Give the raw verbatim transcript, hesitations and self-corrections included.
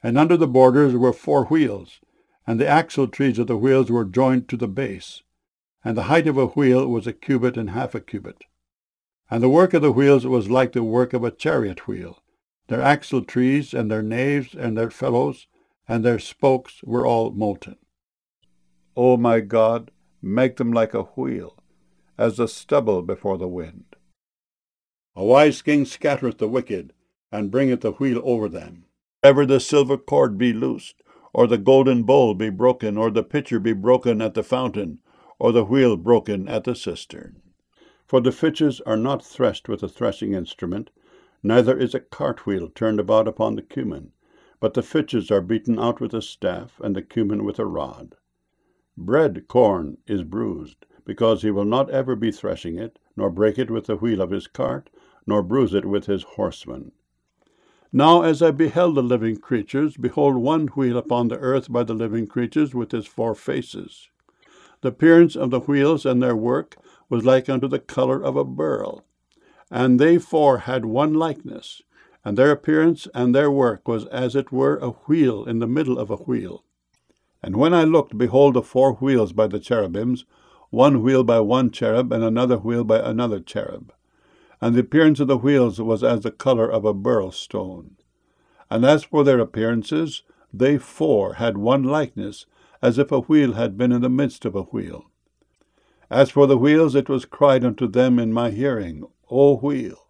And under the borders were four wheels, and the axle trees of the wheels were joined to the base. And the height of a wheel was a cubit and half a cubit. And the work of the wheels was like the work of a chariot wheel. Their axle trees and their naves and their felloes and their spokes were all molten. O my God, make them like a wheel, as the stubble before the wind. A wise king scattereth the wicked, and bringeth the wheel over them. Ever the silver cord be loosed, or the golden bowl be broken, or the pitcher be broken at the fountain, or the wheel broken at the cistern. For the fitches are not threshed with a threshing instrument, neither is a cartwheel turned about upon the cumin, but the fitches are beaten out with a staff, and the cumin with a rod. Bread corn is bruised, because he will not ever be threshing it, nor break it with the wheel of his cart, nor bruise it with his horsemen. Now as I beheld the living creatures, behold, one wheel upon the earth by the living creatures with his four faces. The appearance of the wheels and their work was like unto the colour of a beryl. And they four had one likeness, and their appearance and their work was as it were a wheel in the middle of a wheel. And when I looked, behold, the four wheels by the cherubims, one wheel by one cherub, and another wheel by another cherub. And the appearance of the wheels was as the colour of a beryl stone. And as for their appearances, they four had one likeness, as if a wheel had been in the midst of a wheel. As for the wheels, it was cried unto them in my hearing, O wheel,